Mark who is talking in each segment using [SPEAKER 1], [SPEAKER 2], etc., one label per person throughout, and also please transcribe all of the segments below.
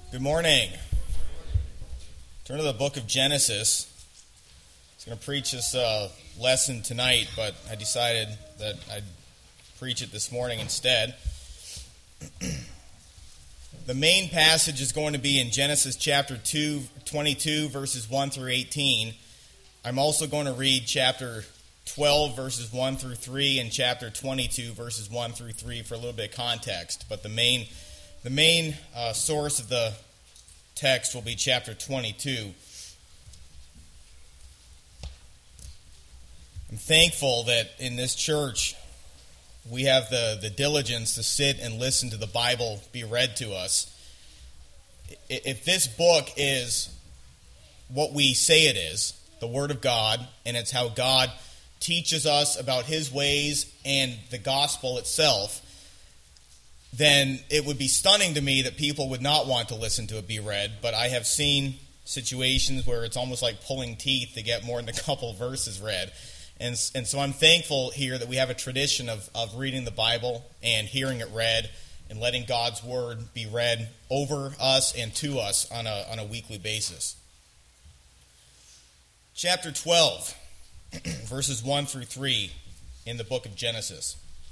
[SPEAKER 1] Good morning. Turn to the book of Genesis. I was going to preach this lesson tonight, but I decided that I'd preach it this morning instead. The main passage is going to be in Genesis chapter 22, verses 1 through 18. I'm also going to read chapter 12, verses 1 through 3, and chapter 22, verses 1 through 3 for a little bit of context. But the main source of the text will be chapter 22. I'm thankful that in this church we have the diligence to sit and listen to the Bible be read to us. If this book is what we say it is, the Word of God, and it's how God teaches us about His ways and the gospel itself, then it would be stunning to me that people would not want to listen to it be read. But I have seen situations where it's almost like pulling teeth to get more than a couple verses read. And so I'm thankful here that we have a tradition of reading the Bible and hearing it read and letting God's Word be read over us and to us on a weekly basis. Chapter 12, verses 1 through 3 in the book of Genesis.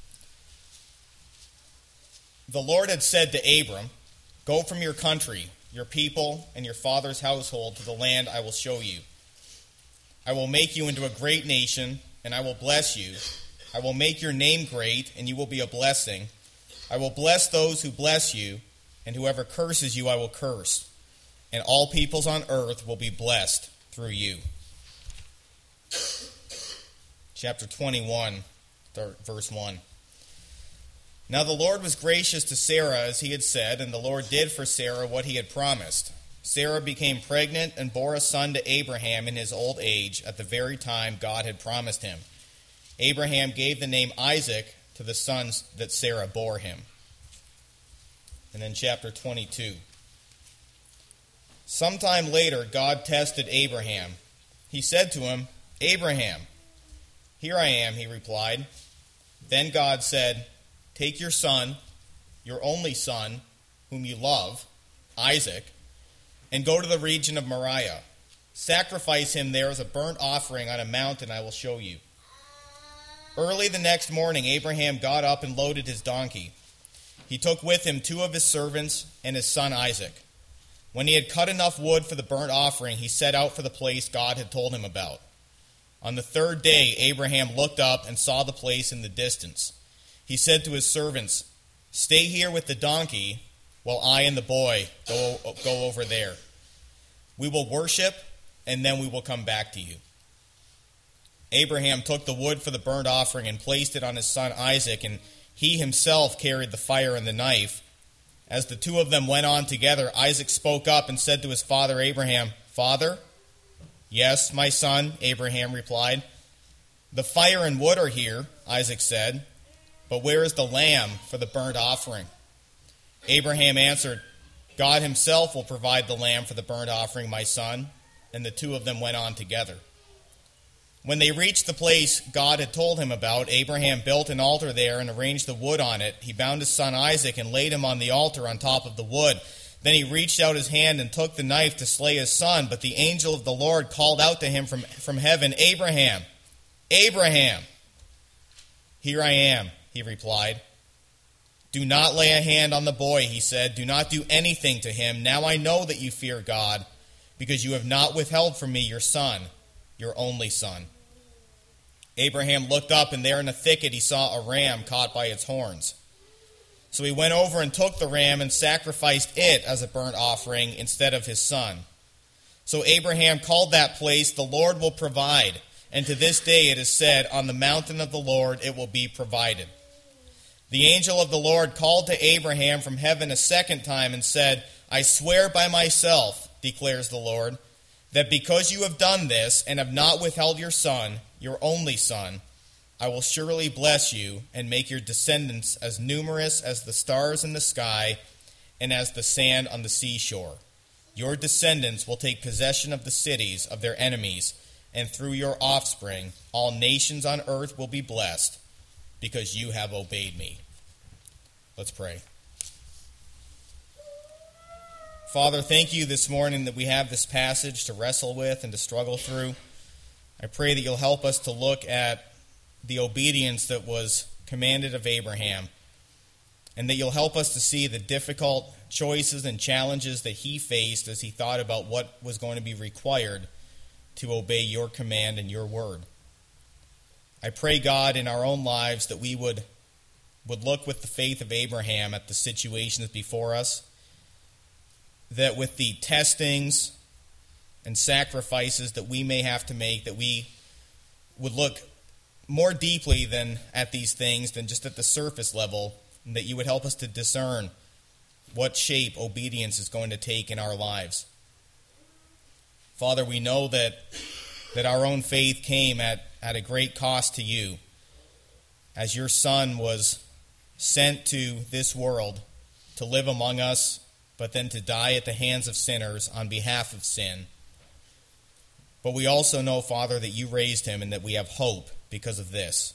[SPEAKER 1] The Lord had said to Abram, "Go from your country, your people, and your father's household to the land I will show you. I will make you into a great nation, and I will bless you. I will make your name great, and you will be a blessing. I will bless those who bless you, and whoever curses you I will curse. And all peoples on earth will be blessed through you." Chapter 21, verse 1. Now the Lord was gracious to Sarah as he had said, and the Lord did for Sarah what he had promised. Sarah became pregnant and bore a son to Abraham in his old age at the very time God had promised him. Abraham gave the name Isaac to the sons that Sarah bore him. And then chapter 22. Sometime later, God tested Abraham. He said to him, "Abraham." "Here I am," he replied. Then God said, "Take your son, your only son, whom you love, Isaac, and go to the region of Moriah. Sacrifice him there as a burnt offering on a mountain I will show you." Early the next morning, Abraham got up and loaded his donkey. He took with him 2 of his servants and his son Isaac. When he had cut enough wood for the burnt offering, he set out for the place God had told him about. On the 3rd day, Abraham looked up and saw the place in the distance. He said to his servants, "Stay here with the donkey while I and the boy go over there. We will worship, and then we will come back to you." Abraham took the wood for the burnt offering and placed it on his son Isaac, and he himself carried the fire and the knife. As the 2 of them went on together, Isaac spoke up and said to his father Abraham, "Father?" "Yes, my son," Abraham replied. "The fire and wood are here," Isaac said, "but where is the lamb for the burnt offering?" Abraham answered, "God himself will provide the lamb for the burnt offering, my son." And the 2 of them went on together. When they reached the place God had told him about, Abraham built an altar there and arranged the wood on it. He bound his son Isaac and laid him on the altar on top of the wood. Then he reached out his hand and took the knife to slay his son. But the angel of the Lord called out to him from heaven, "Abraham, Abraham." "Here I am," he replied. "Do not lay a hand on the boy," he said. "Do not do anything to him. Now I know that you fear God, because you have not withheld from me your son, your only son." Abraham looked up, and there in a thicket he saw a ram caught by its horns. So he went over and took the ram and sacrificed it as a burnt offering instead of his son. So Abraham called that place, "The Lord will provide." And to this day it is said, "On the mountain of the Lord it will be provided." The angel of the Lord called to Abraham from heaven a second time and said, "I swear by myself, declares the Lord, that because you have done this and have not withheld your son, your only son, I will surely bless you and make your descendants as numerous as the stars in the sky and as the sand on the seashore. Your descendants will take possession of the cities of their enemies, and through your offspring all nations on earth will be blessed, because you have obeyed me." Let's pray. Father, thank you this morning that we have this passage to wrestle with and to struggle through. I pray that you'll help us to look at the obedience that was commanded of Abraham, and that you'll help us to see the difficult choices and challenges that he faced as he thought about what was going to be required to obey your command and your word. I pray, God, in our own lives that we would look with the faith of Abraham at the situations before us, that with the testings and sacrifices that we may have to make, that we would look more deeply than at these things than just at the surface level, and that you would help us to discern what shape obedience is going to take in our lives. Father, we know that our own faith came at a great cost to you, as your Son was sent to this world to live among us, but then to die at the hands of sinners on behalf of sin. But we also know, Father, that you raised him and that we have hope because of this.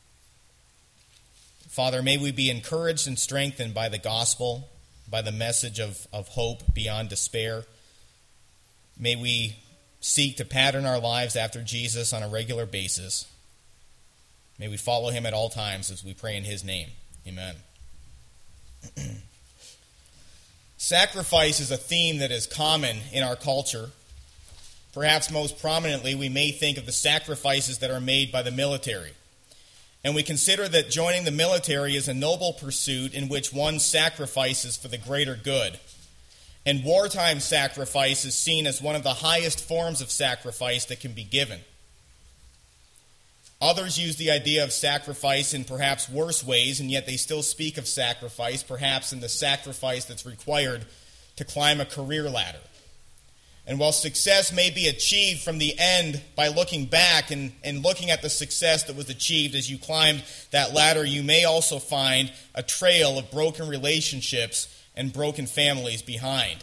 [SPEAKER 1] Father, may we be encouraged and strengthened by the gospel, by the message of hope beyond despair. May we seek to pattern our lives after Jesus on a regular basis. May we follow him at all times as we pray in his name. Amen. Sacrifice is a theme that is common in our culture. Perhaps most prominently, we may think of the sacrifices that are made by the military. And we consider that joining the military is a noble pursuit in which one sacrifices for the greater good. And wartime sacrifice is seen as one of the highest forms of sacrifice that can be given. Others use the idea of sacrifice in perhaps worse ways, and yet they still speak of sacrifice, perhaps in the sacrifice that's required to climb a career ladder. And while success may be achieved from the end by looking back and looking at the success that was achieved as you climbed that ladder, you may also find a trail of broken relationships and broken families behind.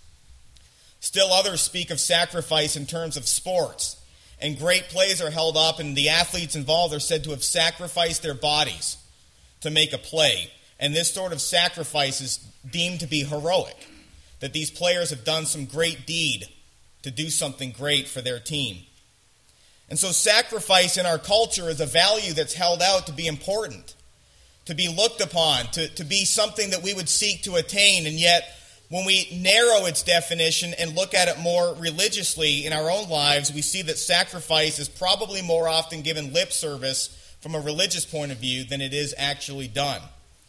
[SPEAKER 1] Still others speak of sacrifice in terms of sports. And great plays are held up, and the athletes involved are said to have sacrificed their bodies to make a play. And this sort of sacrifice is deemed to be heroic, that these players have done some great deed to do something great for their team. And so sacrifice in our culture is a value that's held out to be important, to be looked upon, to be something that we would seek to attain, and yet when we narrow its definition and look at it more religiously in our own lives, we see that sacrifice is probably more often given lip service from a religious point of view than it is actually done.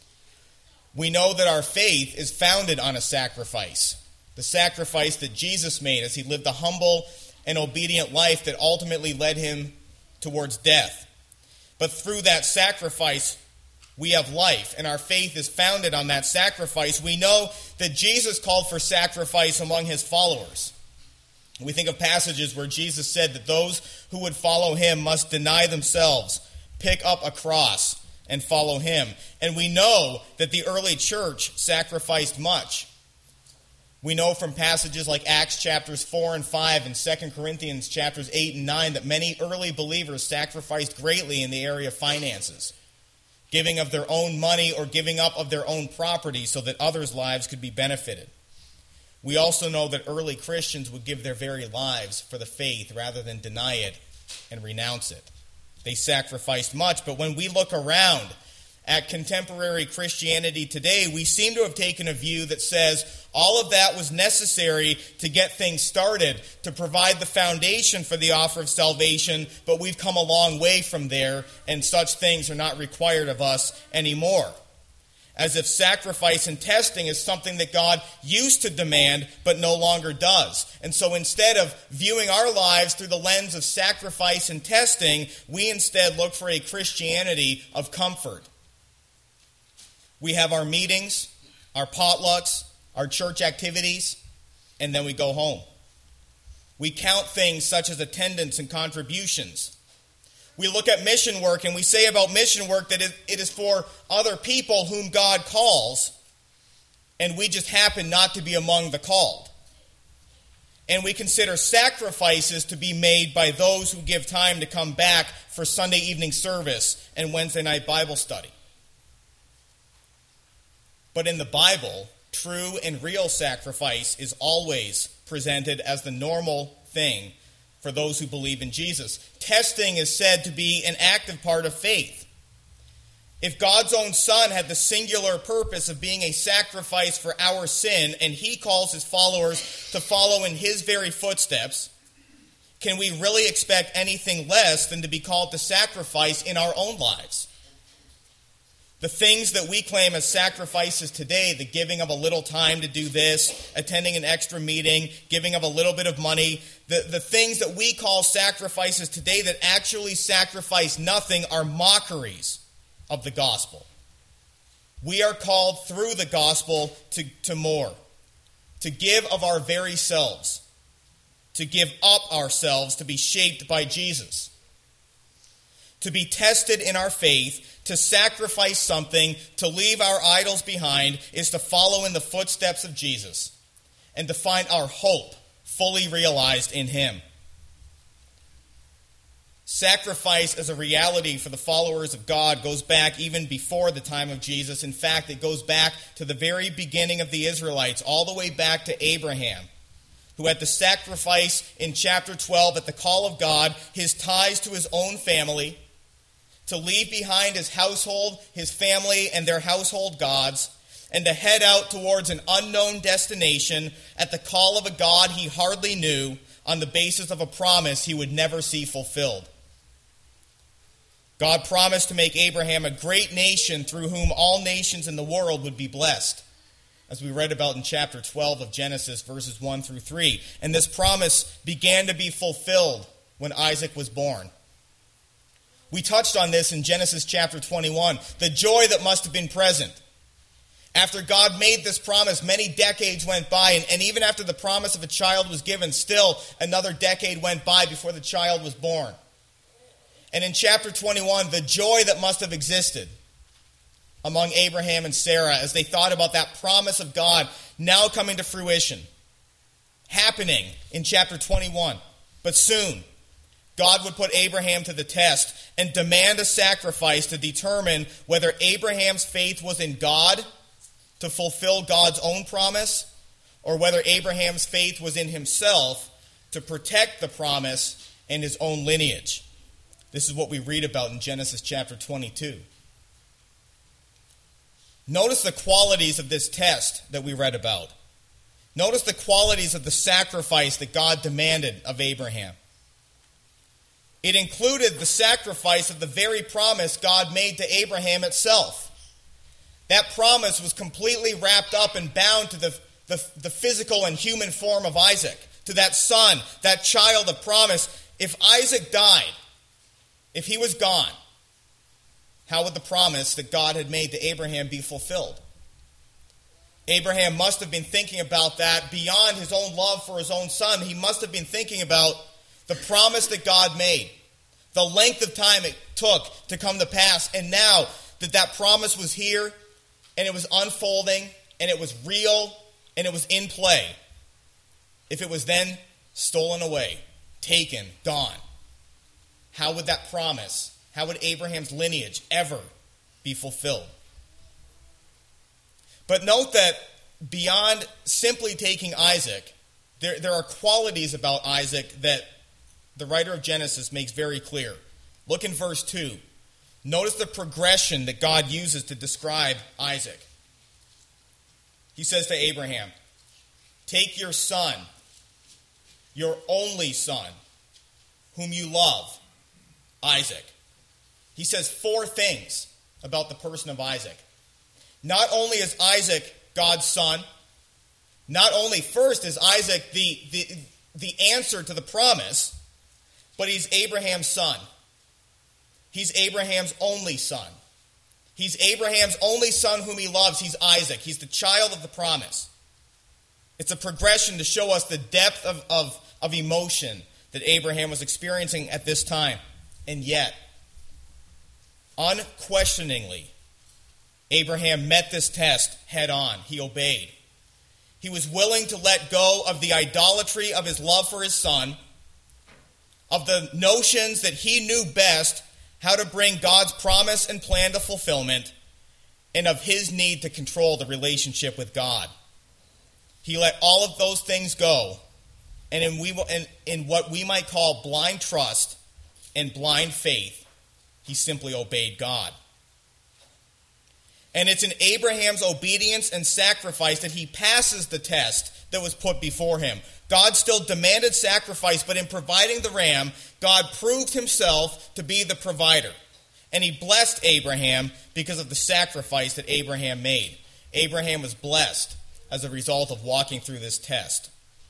[SPEAKER 1] We know that our faith is founded on a sacrifice, the sacrifice that Jesus made as he lived a humble and obedient life that ultimately led him towards death. But through that sacrifice, we have life, and our faith is founded on that sacrifice. We know that Jesus called for sacrifice among his followers. We think of passages where Jesus said that those who would follow him must deny themselves, pick up a cross, and follow him. And we know that the early church sacrificed much. We know from passages like Acts chapters 4 and 5 and 2 Corinthians chapters 8 and 9 that many early believers sacrificed greatly in the area of finances, giving of their own money or giving up of their own property so that others' lives could be benefited. We also know that early Christians would give their very lives for the faith rather than deny it and renounce it. They sacrificed much, but when we look around at contemporary Christianity today, we seem to have taken a view that says all of that was necessary to get things started, to provide the foundation for the offer of salvation, but we've come a long way from there, and such things are not required of us anymore. As if sacrifice and testing is something that God used to demand, but no longer does. And so instead of viewing our lives through the lens of sacrifice and testing, we instead look for a Christianity of comfort. We have our meetings, our potlucks, our church activities, and then we go home. We count things such as attendance and contributions. We look at mission work and we say about mission work that it is for other people whom God calls, and we just happen not to be among the called. And we consider sacrifices to be made by those who give time to come back for Sunday evening service and Wednesday night Bible study. But in the Bible, true and real sacrifice is always presented as the normal thing for those who believe in Jesus. Testing is said to be an active part of faith. If God's own Son had the singular purpose of being a sacrifice for our sin, and he calls his followers to follow in his very footsteps, can we really expect anything less than to be called to sacrifice in our own lives? The things that we claim as sacrifices today, the giving of a little time to do this, attending an extra meeting, giving of a little bit of money, the things that we call sacrifices today that actually sacrifice nothing are mockeries of the gospel. We are called through the gospel to more, to give of our very selves, to give up ourselves to be shaped by Jesus, to be tested in our faith, to sacrifice something, to leave our idols behind, is to follow in the footsteps of Jesus and to find our hope fully realized in him. Sacrifice as a reality for the followers of God goes back even before the time of Jesus. In fact, it goes back to the very beginning of the Israelites, all the way back to Abraham, who had to sacrifice in chapter 12 at the call of God his ties to his own family, to leave behind his household, his family, and their household gods, and to head out towards an unknown destination at the call of a God he hardly knew on the basis of a promise he would never see fulfilled. God promised to make Abraham a great nation through whom all nations in the world would be blessed, as we read about in chapter 12 of Genesis, verses 1 through 3. And this promise began to be fulfilled when Isaac was born. We touched on this in Genesis chapter 21, the joy that must have been present. After God made this promise, many decades went by, and even after the promise of a child was given, still another decade went by before the child was born. And in chapter 21, the joy that must have existed among Abraham and Sarah as they thought about that promise of God now coming to fruition, happening in chapter 21. But soon, God would put Abraham to the test and demand a sacrifice to determine whether Abraham's faith was in God to fulfill God's own promise, or whether Abraham's faith was in himself to protect the promise and his own lineage. This is what we read about in Genesis chapter 22. Notice the qualities of this test that we read about. Notice the qualities of the sacrifice that God demanded of Abraham. It included the sacrifice of the very promise God made to Abraham itself. That promise was completely wrapped up and bound to the physical and human form of Isaac, to that son, that child of promise. If Isaac died, if he was gone, how would the promise that God had made to Abraham be fulfilled? Abraham must have been thinking about that beyond his own love for his own son. He must have been thinking about the promise that God made, the length of time it took to come to pass, and now that promise was here, and it was unfolding, and it was real, and it was in play. If it was then stolen away, taken, gone, how would that promise, how would Abraham's lineage ever be fulfilled? But note that beyond simply taking Isaac, there are qualities about Isaac that the writer of Genesis makes very clear. Look in verse 2. Notice the progression that God uses to describe Isaac. He says to Abraham, "Take your son, your only son, whom you love, Isaac." He says 4 things about the person of Isaac. Not only is Isaac God's son, not only first is Isaac the answer to the promise, but he's Abraham's son. He's Abraham's only son. He's Abraham's only son whom he loves. He's Isaac. He's the child of the promise. It's a progression to show us the depth of emotion that Abraham was experiencing at this time. And yet, unquestioningly, Abraham met this test head on. He obeyed. He was willing to let go of the idolatry of his love for his son, of the notions that he knew best how to bring God's promise and plan to fulfillment, and of his need to control the relationship with God. He let all of those things go, and in what we might call blind trust and blind faith, he simply obeyed God. And it's in Abraham's obedience and sacrifice that he passes the test that was put before him. God still demanded sacrifice, but in providing the ram, God proved himself to be the provider. And he blessed Abraham because of the sacrifice that Abraham made. Abraham was blessed as a result of walking through this test.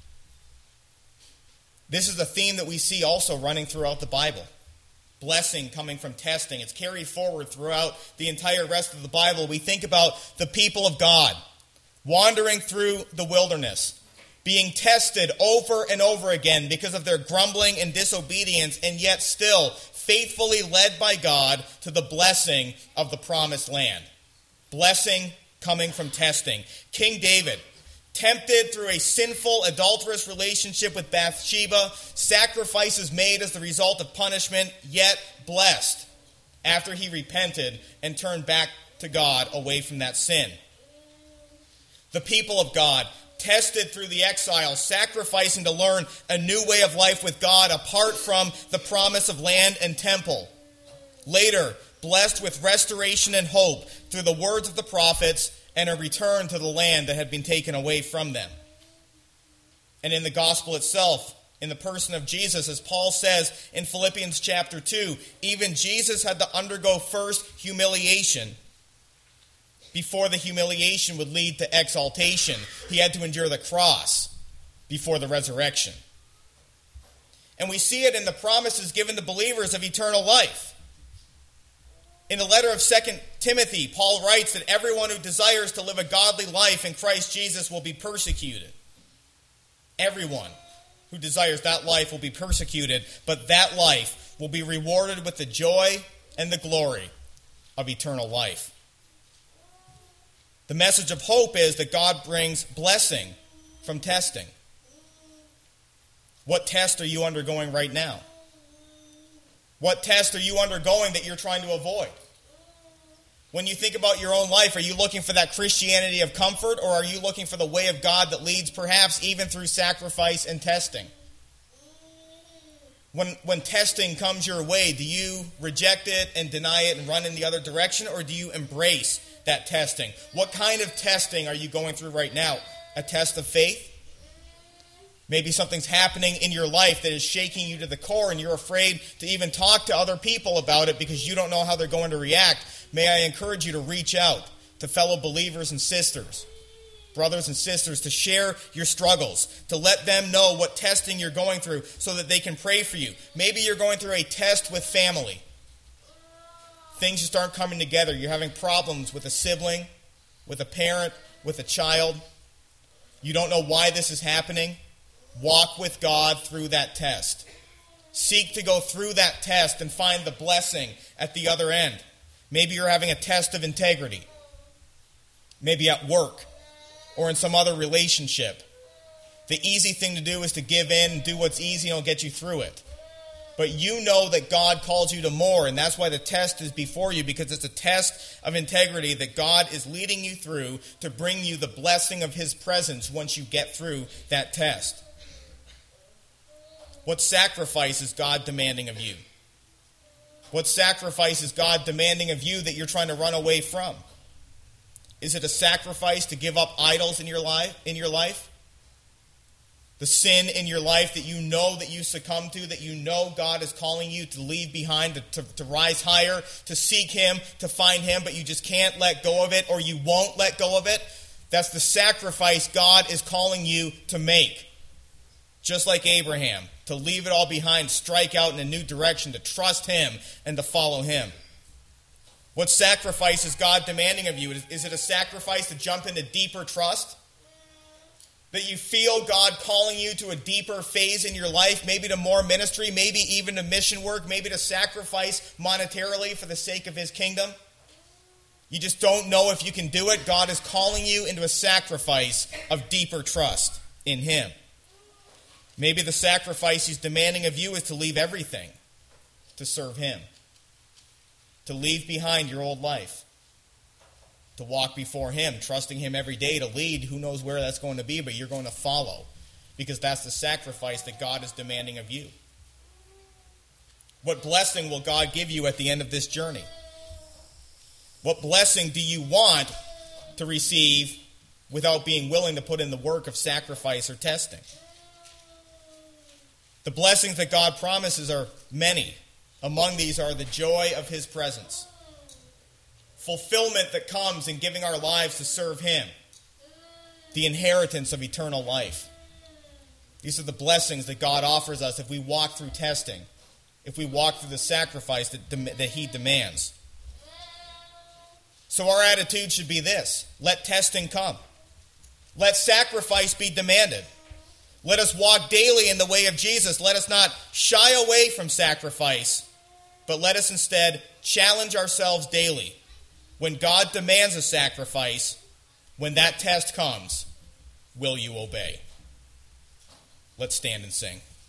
[SPEAKER 1] This is a theme that we see also running throughout the Bible. Blessing coming from testing. It's carried forward throughout the entire rest of the Bible. We think about the people of God wandering through the wilderness, being tested over and over again because of their grumbling and disobedience, and yet still faithfully led by God to the blessing of the promised land. Blessing coming from testing. King David, tempted through a sinful, adulterous relationship with Bathsheba, sacrifices made as the result of punishment, yet blessed after he repented and turned back to God away from that sin. The people of God, tested through the exile, sacrificing to learn a new way of life with God apart from the promise of land and temple. Later, blessed with restoration and hope through the words of the prophets and a return to the land that had been taken away from them. And in the gospel itself, in the person of Jesus, as Paul says in Philippians chapter 2, even Jesus had to undergo first humiliation before the humiliation would lead to exaltation. He had to endure the cross before the resurrection. And we see it in the promises given to believers of eternal life. In the letter of 2 Timothy, Paul writes that everyone who desires to live a godly life in Christ Jesus will be persecuted. Everyone who desires that life will be persecuted, but that life will be rewarded with the joy and the glory of eternal life. The message of hope is that God brings blessing from testing. What test are you undergoing right now? What test are you undergoing that you're trying to avoid? When you think about your own life, are you looking for that Christianity of comfort, or are you looking for the way of God that leads perhaps even through sacrifice and testing? When testing comes your way, do you reject it and deny it and run in the other direction, or do you embrace that testing? What kind of testing are you going through right now? A test of faith? Maybe something's happening in your life that is shaking you to the core and you're afraid to even talk to other people about it because you don't know how they're going to react. May I encourage you to reach out to fellow believers and sisters, brothers and sisters, to share your struggles, to let them know what testing you're going through so that they can pray for you. Maybe you're going through a test with family. Things just aren't coming together. You're having problems with a sibling, with a parent, with a child. You don't know why this is happening. Walk with God through that test. Seek to go through that test and find the blessing at the other end. Maybe you're having a test of integrity. Maybe at work or in some other relationship. The easy thing to do is to give in and do what's easy and it'll get you through it. But you know that God calls you to more, and that's why the test is before you, because it's a test of integrity that God is leading you through to bring you the blessing of His presence once you get through that test. What sacrifice is God demanding of you? What sacrifice is God demanding of you that you're trying to run away from? Is it a sacrifice to give up idols in your life? The sin in your life that you know that you succumb to, that you know God is calling you to leave behind, to rise higher, to seek Him, to find Him, but you just can't let go of it, or you won't let go of it? That's the sacrifice God is calling you to make. Just like Abraham, to leave it all behind, strike out in a new direction, to trust Him and to follow Him. What sacrifice is God demanding of you? Is it a sacrifice to jump into deeper trust? That you feel God calling you to a deeper phase in your life, maybe to more ministry, maybe even to mission work, maybe to sacrifice monetarily for the sake of His kingdom? You just don't know if you can do it. God is calling you into a sacrifice of deeper trust in Him. Maybe the sacrifice He's demanding of you is to leave everything to serve Him. To leave behind your old life. to walk before him, trusting him every day to lead. Who knows where that's going to be, but you're going to follow, because that's the sacrifice that God is demanding of you. What blessing will God give you at the end of this journey? What blessing do you want to receive without being willing to put in the work of sacrifice or testing? The blessings that God promises are many. Among these are the joy of his presence, fulfillment that comes in giving our lives to serve him, the inheritance of eternal life. These are the blessings that God offers us if we walk through testing, if we walk through the sacrifice that he demands. So our attitude should be this: let testing come. Let sacrifice be demanded. Let us walk daily in the way of Jesus. Let us not shy away from sacrifice, but let us instead challenge ourselves daily. When God demands a sacrifice, when that test comes, will you obey? Let's stand and sing.